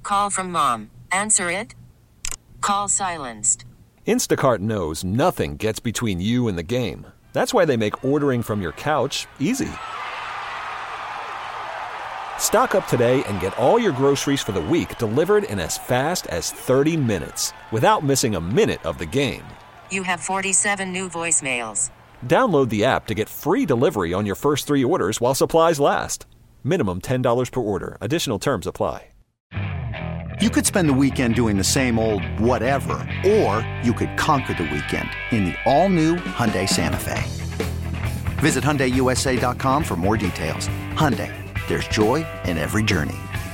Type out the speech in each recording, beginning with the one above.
Call from mom. Answer it. Call silenced. Instacart knows nothing gets between you and the game. That's why they make ordering from your couch easy. Stock up today and get all your groceries for the week delivered in as fast as 30 minutes without missing a minute of the game. You have 47 new voicemails. Download the app to get free delivery on your first 3 orders while supplies last. Minimum $10 per order. Additional terms apply. You could spend the weekend doing the same old whatever, or you could conquer the weekend in the all-new Hyundai Santa Fe. Visit HyundaiUSA.com for more details. Hyundai, there's joy in every journey.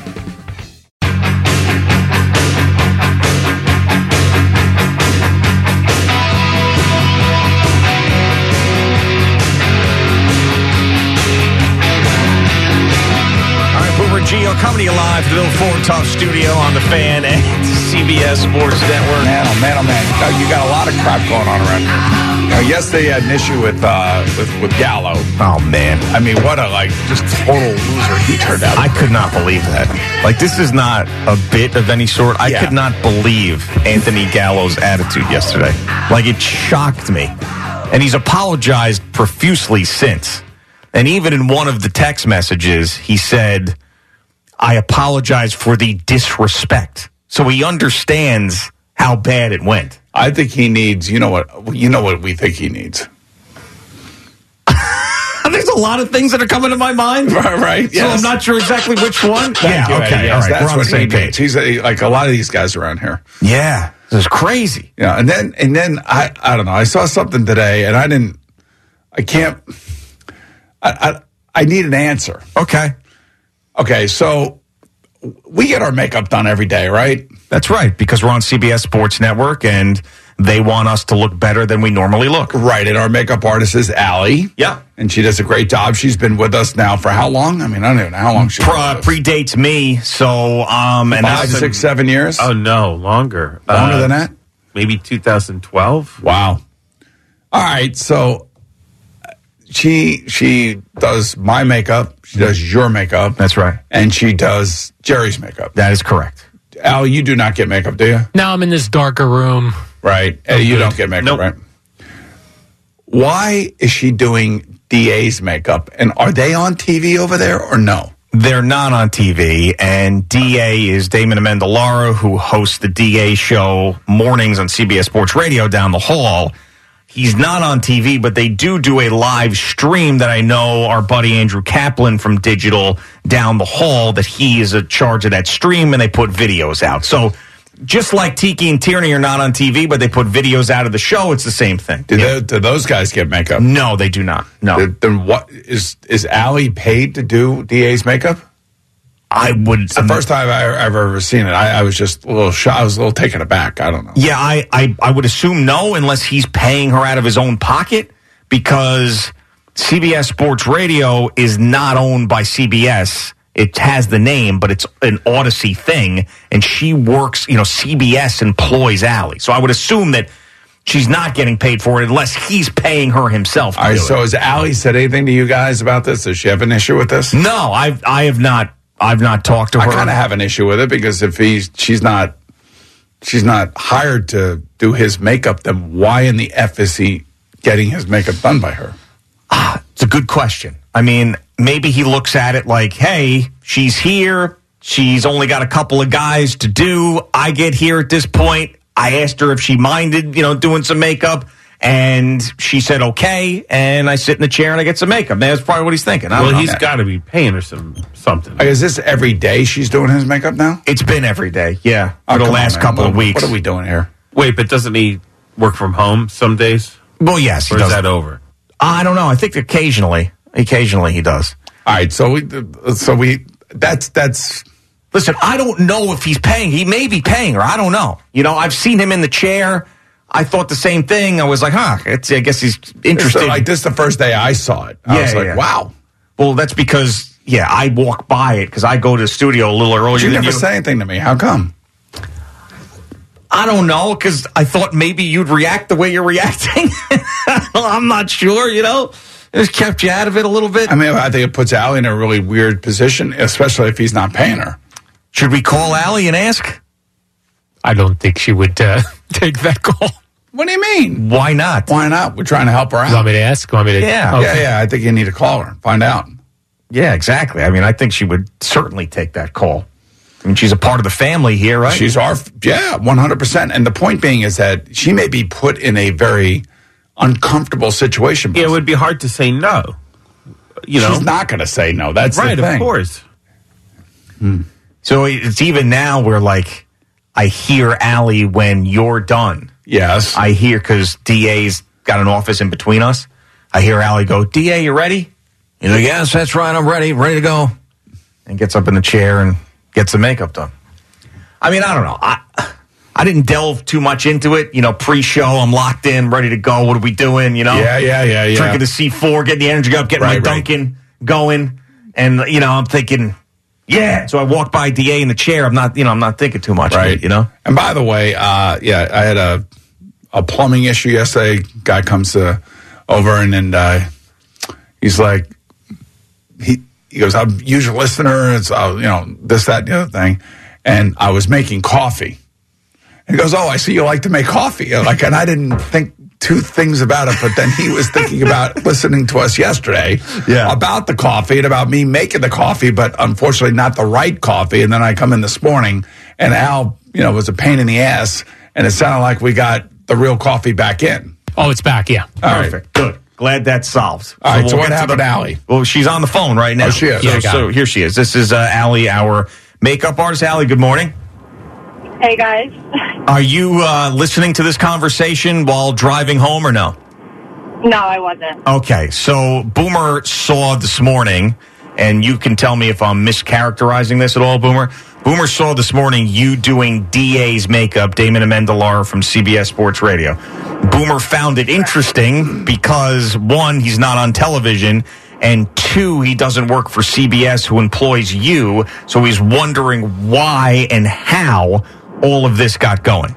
Gio coming to you live from the Bill Ford Tough studio on the Fan and CBS Sports Network. Man, oh man, oh man. You got a lot of crap going on around here. Yes, they had an issue with Gallo. Oh, man. I mean, what a, just total loser he turned out. I could not believe that. This is not a bit of any sort. I could not believe Anthony Gallo's attitude yesterday. It shocked me. And he's apologized profusely since. And even in one of the text messages, he said, I apologize for the disrespect. So he understands how bad it went. I think he needs, you know what we think he needs. There's a lot of things that are coming to my mind. Right. So I'm not sure exactly which one. Thank you, okay. Yes, all right. That's We're on the what same page. He's like a lot of these guys around here. Yeah. This is crazy. Yeah. And then I don't know. I saw something today and I need an answer. Okay. So we get our makeup done every day, right? That's right, because we're on CBS Sports Network, and they want us to look better than we normally look. Right, and our makeup artist is Allie. Yeah. And she does a great job. She's been with us now for how long? I mean, I don't even know how long she's been with us. Predates me, so... and 5, 6, 7 years? Oh, no, longer. Longer than that? Maybe 2012. Wow. All right, so... She does my makeup. She does your makeup. That's right. And she does Jerry's makeup. That is correct. Al, you do not get makeup, do you? No, I'm in this darker room. Right. Eddie, you don't get makeup, Nope. right? Why is she doing DA's makeup? And are they on TV over there or no? They're not on TV, and DA is Damon Amendolara, who hosts the DA show mornings on CBS Sports Radio down the hall. He's not on TV, but they do a live stream that I know our buddy Andrew Kaplan from Digital down the hall, that he is in charge of that stream, and they put videos out. So just like Tiki and Tierney are not on TV, but they put videos out of the show, it's the same thing. Do those guys get makeup? No, they do not. No. Then what is Allie paid to do DA's makeup? I would. It's the first time I've ever seen it. I was just a little shocked. I was a little taken aback. I don't know. Yeah, I would assume no, unless he's paying her out of his own pocket, because CBS Sports Radio is not owned by CBS. It has the name, but it's an Odyssey thing, and she works, CBS employs Allie. So I would assume that she's not getting paid for it unless he's paying her himself. All right, so has Allie said anything to you guys about this? Does she have an issue with this? No, I have not. I've not talked to her. I kind of have an issue with it because if she's not hired to do his makeup, then why in the F is he getting his makeup done by her? It's a good question. I mean, maybe he looks at it like, hey, she's here. She's only got a couple of guys to do. I get here at this point. I asked her if she minded, doing some makeup. And she said, okay. And I sit in the chair and I get some makeup. That's probably what he's thinking. Well, he's got to be paying her something. Is this every day she's doing his makeup now? It's been every day, yeah. For the last couple of weeks. What are we doing here? Wait, but doesn't he work from home some days? Well, yes. Or is that over? I don't know. I think occasionally he does. All right. So that's. Listen, I don't know if he's paying. He may be paying her. I don't know. I've seen him in the chair. I thought the same thing. I was like, I guess he's interested. This is the first day I saw it. I was like, wow. Well, that's because, I walk by it because I go to the studio a little earlier You than never say anything to me. How come? I don't know, because I thought maybe you'd react the way you're reacting. I'm not sure, It just kept you out of it a little bit. I mean, I think it puts Allie in a really weird position, especially if he's not paying her. Should we call Allie and ask? I don't think she would take that call. What do you mean? Why not? Why not? We're trying to help her out. You want me to ask? Yeah. Okay. Yeah. I think you need to call her. Find out. Yeah, exactly. I mean, I think she would certainly take that call. I mean, she's a part of the family here, right? She's 100%. And the point being is that she may be put in a very uncomfortable situation. Yeah, it would be hard to say no. You know, she's not going to say no. That's right, the thing. of course. So it's even now where, like, I hear Allie when you're done. Yes. I hear, because DA's got an office in between us. I hear Allie go, DA, you ready? You know, yes, that's right. I'm ready to go. And gets up in the chair and gets the makeup done. I mean, I don't know. I didn't delve too much into it. You know, pre-show, I'm locked in, ready to go. What are we doing? You know? Yeah. Drinking the C4, getting the energy up, getting my Dunkin' going. And, you know, I'm thinking, yeah. So I walk by DA in the chair. I'm not thinking too much. Right. Of it, you know? And by the way, I had a plumbing issue yesterday. Guy comes over and he's like, he goes, I'm a usual listener. It's, this, that, and the other thing. And I was making coffee. He goes, oh, I see you like to make coffee. And I didn't think two things about it, but then he was thinking about listening to us yesterday about the coffee and about me making the coffee, but unfortunately not the right coffee. And then I come in this morning and Al, was a pain in the ass, and it sounded like we got the real coffee back in. Oh, it's back, yeah. Perfect. Right. Good. Glad that's solved. All right, so what happened to Allie? Well, she's on the phone right now. Oh, she is. Yeah, so here she is. This is Allie, our makeup artist. Allie, good morning. Hey, guys. Are you listening to this conversation while driving home or no? No, I wasn't. Okay, so Boomer saw this morning, and you can tell me if I'm mischaracterizing this at all, Boomer. Boomer saw this morning you doing DA's makeup, Damon Amendolara from CBS Sports Radio. Boomer found it interesting because, one, he's not on television, and two, he doesn't work for CBS, who employs you, so he's wondering why and how all of this got going.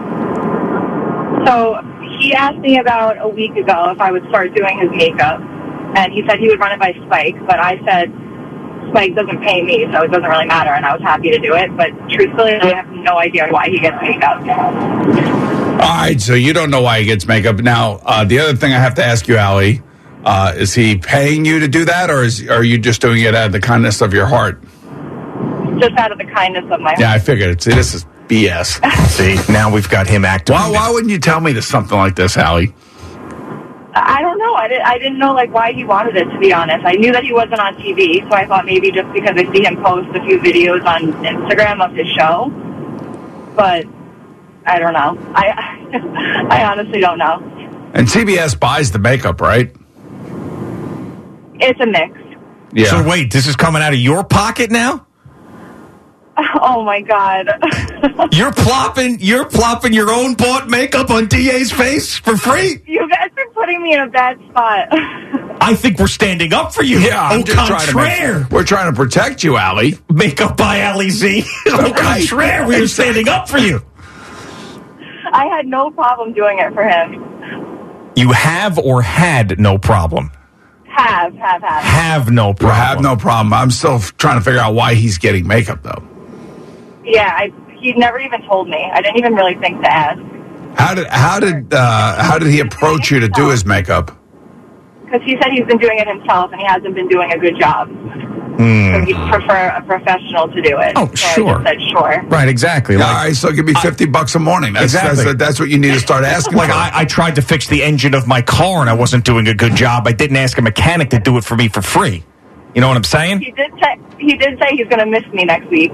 So he asked me about a week ago if I would start doing his makeup, and he said he would run it by Spike, but I said Spike doesn't pay me, so it doesn't really matter, and I was happy to do it, but truthfully, I have no idea why he gets makeup. All right, so you don't know why he gets makeup. Now, the other thing I have to ask you, Allie, is he paying you to do that, or are you just doing it out of the kindness of your heart? Just out of the kindness of my heart. Yeah, I figured. See, this is BS. See, now we've got him acting. Why wouldn't you tell me something like this, Allie? I don't know. I didn't know why he wanted it, to be honest. I knew that he wasn't on TV, so I thought maybe just because I see him post a few videos on Instagram of his show. But I don't know. I honestly don't know. And CBS buys the makeup, right? It's a mix. Yeah. So wait, this is coming out of your pocket now? Oh my God! You're plopping your own bought makeup on DA's face for free? You guys are putting me in a bad spot. I think we're standing up for you. Yeah, I'm just contraire. We're trying to protect you, Allie. Makeup by Allie Z. Au contraire, we are standing up for you. I had no problem doing it for him. You have or had no problem? Have no problem. Have no problem. I'm still trying to figure out why he's getting makeup, though. Yeah, he never even told me. I didn't even really think to ask. How did he approach you to do his makeup? Because he said he's been doing it himself and he hasn't been doing a good job. So he'd prefer a professional to do it. Oh, so sure. I just said sure. Right, exactly. All right, so give me $50 a morning. That's what you need to start asking like for. I tried to fix the engine of my car and I wasn't doing a good job. I didn't ask a mechanic to do it for me for free. You know what I'm saying? He did say he's going to miss me next week.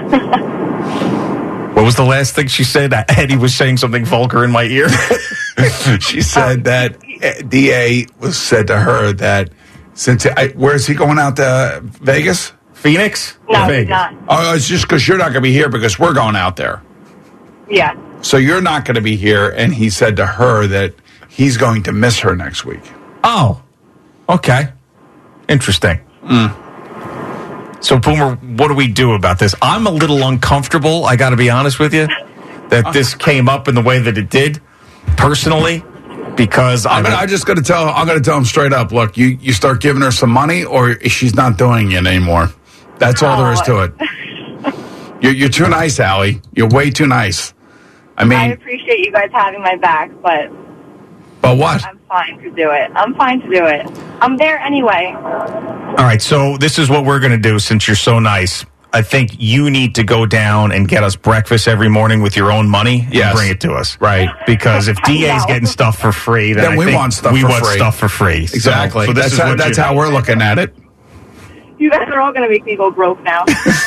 What was the last thing she said? Eddie was saying something vulgar in my ear. She said that DA said to her that where is he going out to Vegas? Phoenix? No, Vegas. he's not. Oh, it's just because you're not going to be here because we're going out there. Yeah. So you're not going to be here, and he said to her that he's going to miss her next week. Oh, okay. Interesting. So, Boomer, what do we do about this? I'm a little uncomfortable, I got to be honest with you, that this came up in the way that it did, personally, because I'm just going to tell him straight up, look, you start giving her some money or she's not doing it anymore. That's all there is to it. You're too nice, Allie. You're way too nice. I mean, I appreciate you guys having my back, but what? I'm fine to do it. I'm there anyway. All right, so this is what we're going to do since you're so nice. I think you need to go down and get us breakfast every morning with your own money and bring it to us. Right. Because if DA's getting stuff for free, then we want stuff for free. Stuff for free. Exactly. So that's how we're looking at it. You guys are all going to make me go broke now.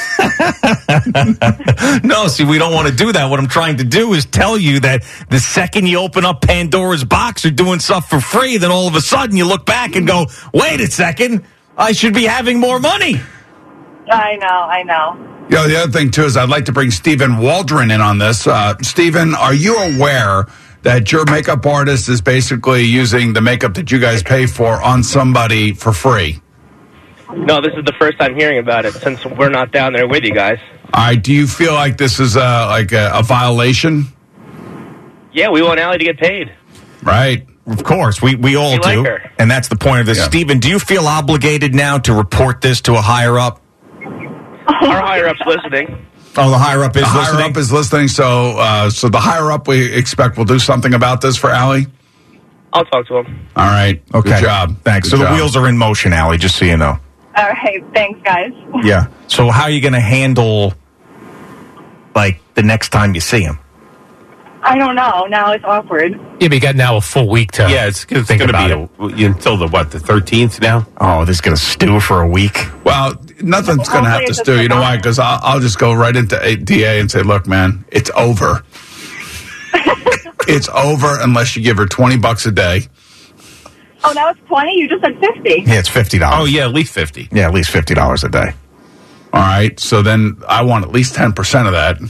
No, see, we don't want to do that. What I'm trying to do is tell you that the second you open up Pandora's box or doing stuff for free, then all of a sudden you look back and go, wait a second, I should be having more money. I know. The other thing, too, is I'd like to bring Stephen Waldron in on this. Stephen, are you aware that your makeup artist is basically using the makeup that you guys pay for on somebody for free? No, this is the first time hearing about it since we're not down there with you guys. All right, do you feel like this is a violation? Yeah, we want Allie to get paid. Right. Of course, we all We do. like her. And that's the point of this. Yeah. Stephen, do you feel obligated now to report this to a higher-up? Our higher-up's listening. Oh, the higher-up is The listening? higher-up is listening, so the higher-up we expect will do something about this for Allie? I'll talk to him. All right. Okay. Good job. Thanks. Good So job. the wheels are in motion, Allie, just so you know. All right. Thanks, guys. Yeah. So how are you going to handle, the next time you see him? I don't know. Now it's awkward. Yeah, but you got now a full week to it's going think to about be until the 13th now. Oh, this is going to stew for a week? Well, nothing's going to have to stew. You know why? Because I'll just go right into DA and say, look, man, it's over. It's over unless you give her $20 a day. Oh, now it's 20? You just said 50. Yeah, it's $50. Oh, yeah, at least 50. Yeah, at least $50 a day. All right. So then I want at least 10% of that.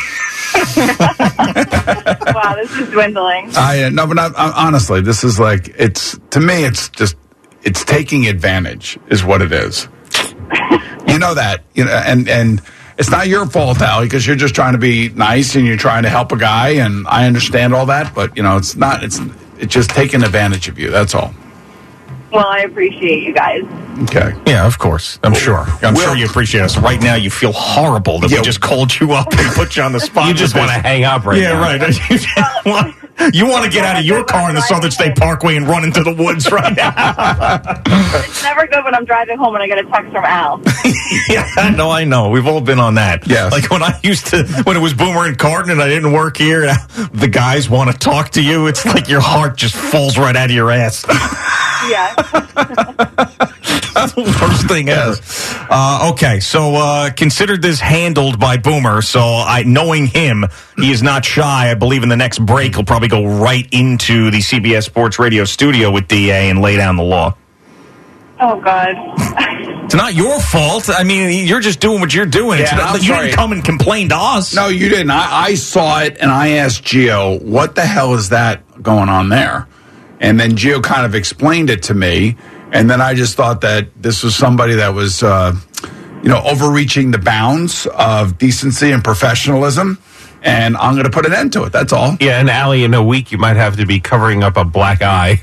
Wow, this is dwindling. No, but honestly, this is to me, it's taking advantage is what it is. You know that, and it's not your fault, Allie, because you're just trying to be nice and you're trying to help a guy, and I understand all that, but it's not, it's just taking advantage of you. That's all. Well, I appreciate you guys. Okay. Yeah, of course. I'm sure. I'm sure you appreciate us. Right now, you feel horrible that we just called you up and put you on the spot. You just want to hang up right now. Yeah, right. You want to get out of your car in the Southern State Parkway and run into the woods right now. It's never good when I'm driving home and I get a text from Al. Yeah, I know. We've all been on that. Yes. Like when it was Boomer and Carton and I didn't work here, the guys want to talk to you. It's like your heart just falls right out of your ass. Yeah. That's the worst thing ever. Okay, so consider this handled by Boomer. So knowing him, he is not shy. I believe in the next break, he'll probably go right into the CBS Sports Radio studio with DA and lay down the law. Oh, God. It's not your fault. I mean, you're just doing what you're doing. Yeah, You didn't come and complain to us. No, you didn't. I saw it, and I asked Gio, what the hell is that going on there? And then Gio kind of explained it to me, and then I just thought that this was somebody that was, overreaching the bounds of decency and professionalism, and I'm going to put an end to it. That's all. Yeah, and Allie, in a week, you might have to be covering up a black eye.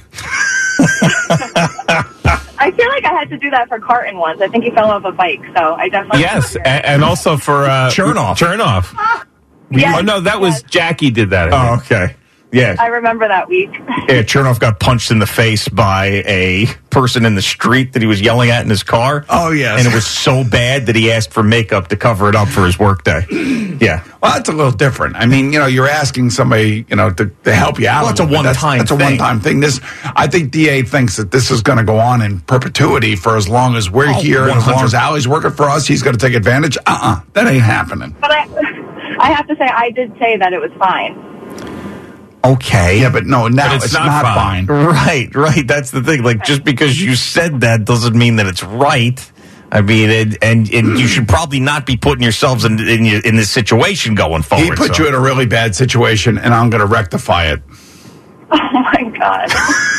I feel like I had to do that for Carton once. I think he fell off a bike, so I definitely... Yes, and also for... Chernoff. Yes, Oh, no, that was Jackie did that. I think. Okay. Yeah. I remember that week. Yeah, Chernoff got punched in the face by a person in the street that he was yelling at in his car. Oh, yes. And it was so bad that he asked for makeup to cover it up for his workday. Yeah. Well, that's a little different. I mean, you're asking somebody, to help you out. Well, it's a one-time That's a thing. one-time thing. I think DA thinks that this is going to go on in perpetuity for as long as we're here and as long as Allie's working for us. He's going to take advantage. That ain't happening. But I have to say, I did say that it was fine. Okay. Yeah, but no, now But it's not fine. Right. That's the thing. Like, just because you said that doesn't mean that it's right. I mean, and you should probably not be putting yourselves in this situation going forward. He put you in a really bad situation, and I'm going to rectify it. Oh, my God.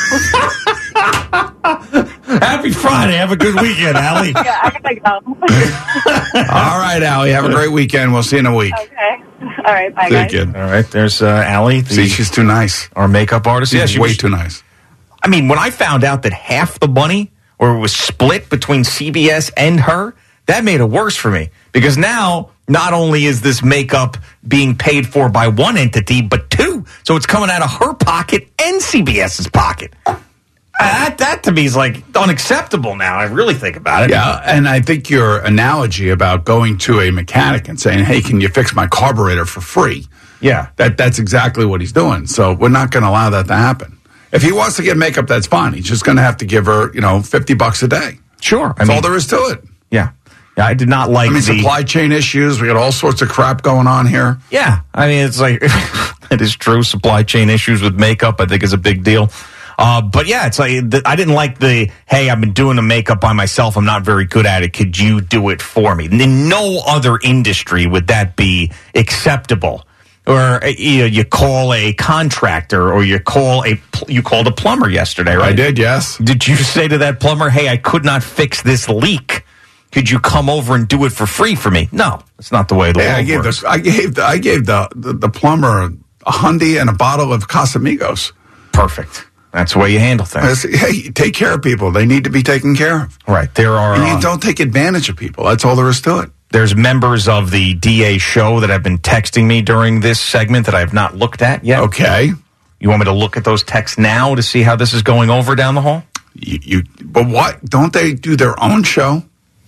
Happy Friday. Have a good weekend, Allie. Yeah, I gotta go. All right, Allie. Have a great weekend. We'll see you in a week. Okay. All right, bye, See you, guys. kid. All right. There's Allie. See, she's too nice. Our makeup artist. She's way too nice. I mean, when I found out that half the money, or it was split between CBS and her, that made it worse for me. Because now not only is this makeup being paid for by one entity, but two. So it's coming out of her pocket and CBS's pocket. That to me is like unacceptable now. I really think about it. Yeah, and I think your analogy about going to a mechanic and saying, hey, can you fix my carburetor for free? Yeah. That's exactly what he's doing. So we're not going to allow that to happen. If he wants to get makeup, that's fine. He's just going to have to give her, $50 a day. Sure. That's all there is to it. Yeah. Yeah, I did not like supply chain issues. We got all sorts of crap going on here. Yeah. I mean, it's like, it is true. Supply chain issues with makeup, I think, is a big deal. But yeah, it's like, I didn't like hey, I've been doing the makeup by myself. I'm not very good at it. Could you do it for me? In no other industry would that be acceptable. Or you call a contractor, or you called a plumber yesterday, right? I did, yes. Did you say to that plumber, hey, I could not fix this leak. Could you come over and do it for free for me? No, it's not the way the world works. I gave the plumber a Hyundai and a bottle of Casamigos. Perfect. That's the way you handle things. Hey, take care of people. They need to be taken care of. Right. There are. And you don't take advantage of people. That's all there is to it. There's members of the DA show that have been texting me during this segment that I have not looked at yet. Okay. You want me to look at those texts now to see how this is going over down the hall? But what? Don't they do their own show?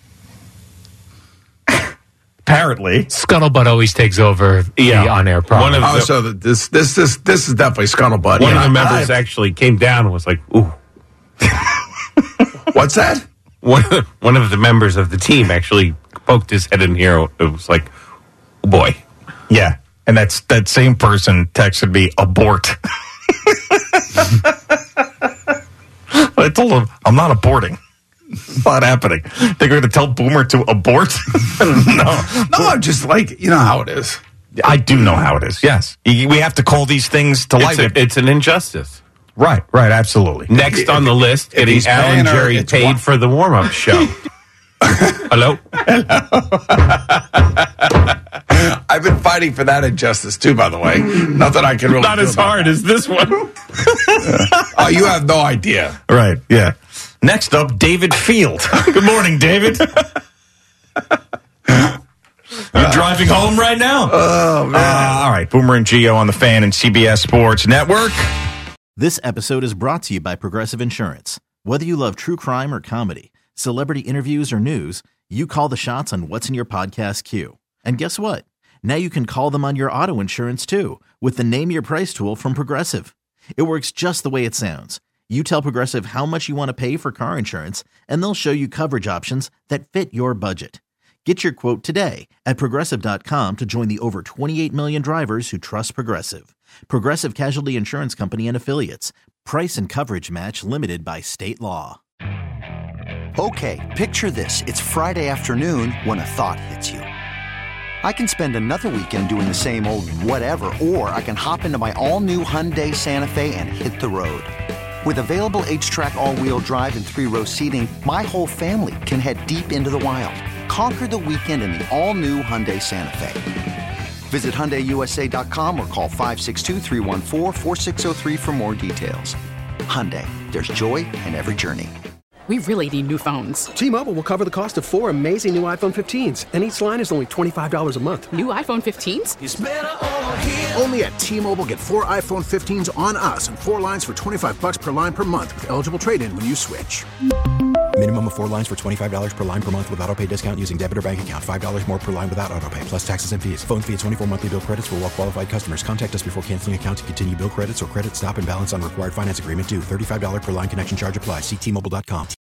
Apparently. Scuttlebutt always takes over the on-air problem. So this is definitely Scuttlebutt. One of the members actually came down and was like, ooh. What's that? One of the members of the team actually poked his head in here. It was like, oh boy. Yeah. And that same person texted me, abort. I told him, I'm not aborting. It's not happening. They're going to tell Boomer to abort? No, I'm just like, you know how it is. I do know how it is, yes. We have to call these things to life. It's an injustice. Right, absolutely. Next on the list, getting Al and Jerry paid for the warm-up show. Hello? I've been fighting for that injustice, too, by the way. Not that I can really Not as hard as this one. Oh, you have no idea. Right, yeah. Next up, David Field. Good morning, David. You're driving home right now? Oh, man. All right, Boomer and Gio on the Fan and CBS Sports Network. This episode is brought to you by Progressive Insurance. Whether you love true crime or comedy, celebrity interviews or news, you call the shots on what's in your podcast queue. And guess what? Now you can call them on your auto insurance, too, with the Name Your Price tool from Progressive. It works just the way it sounds. You tell Progressive how much you want to pay for car insurance, and they'll show you coverage options that fit your budget. Get your quote today at Progressive.com to join the over 28 million drivers who trust Progressive. Progressive Casualty Insurance Company and Affiliates. Price and coverage match limited by state law. Okay, picture this. It's Friday afternoon when a thought hits you. I can spend another weekend doing the same old whatever, or I can hop into my all-new Hyundai Santa Fe and hit the road. With available H-Track all-wheel drive and 3-row seating, my whole family can head deep into the wild. Conquer the weekend in the all-new Hyundai Santa Fe. Visit HyundaiUSA.com or call 562-314-4603 for more details. Hyundai, there's joy in every journey. We really need new phones. T-Mobile will cover the cost of 4 amazing new iPhone 15s, and each line is only $25 a month. New iPhone 15s? It's better over here. Only at T-Mobile, get 4 iPhone 15s on us and 4 lines for $25 per line per month with eligible trade-in when you switch. Minimum of 4 lines for $25 per line per month with autopay discount using debit or bank account. $5 more per line without autopay, plus taxes and fees. Phone fee at 24 monthly bill credits for well-qualified customers. Contact us before canceling account to continue bill credits or credit stop and balance on required finance agreement due. $35 per line connection charge applies. See T-Mobile.com.